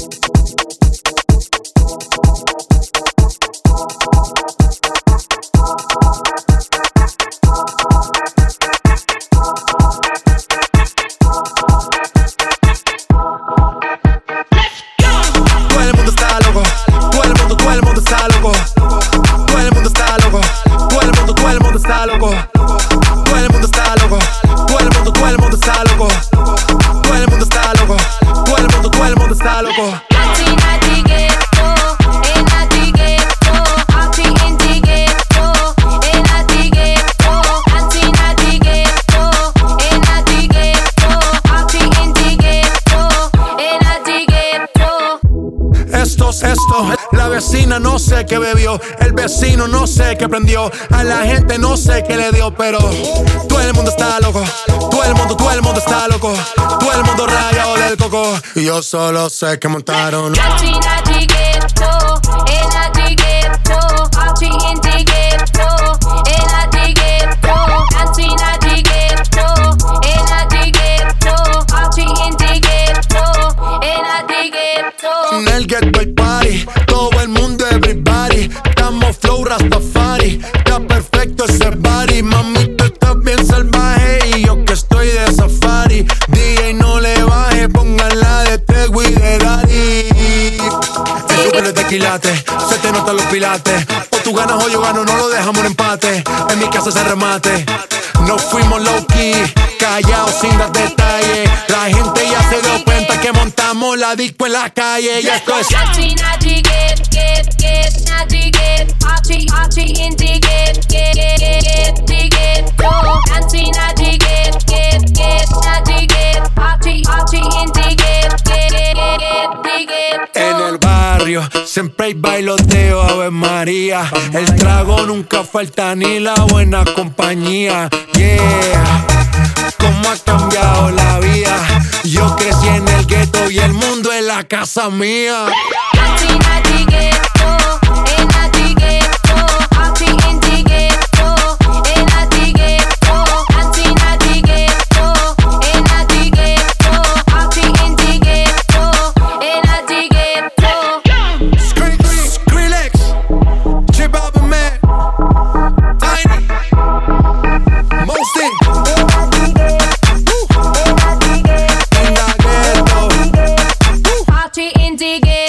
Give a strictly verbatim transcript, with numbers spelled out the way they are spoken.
No sé qué bebió, el vecino no sé qué prendió, a la gente no sé qué le dio, pero todo el mundo está loco, todo el mundo, todo el mundo está loco, todo el mundo rayado del coco, y yo solo sé que montaron. En el ghetto hay party, todo el mundo everybody, estamos flow Rastafari, está perfecto ese body, mami tú estás bien salvaje y yo que estoy de safari, D J no le baje, pónganla de Tego y de Daddy. El super de tequilate, se te notan los pilates, o tú ganas o yo gano, no lo dejamos en empate, en mi casa se remate. No fuimos low key, callados sin dar detalles. La gente ya se dio cuenta que montamos la disco en la calle. Y esto es en el barrio, siempre hay bailoteo, Ave María. El trago nunca falta ni la buena compañía. Yeah, cómo ha cambiado la vida. Yo crecí en el gueto y el mundo es la casa mía. Dig it.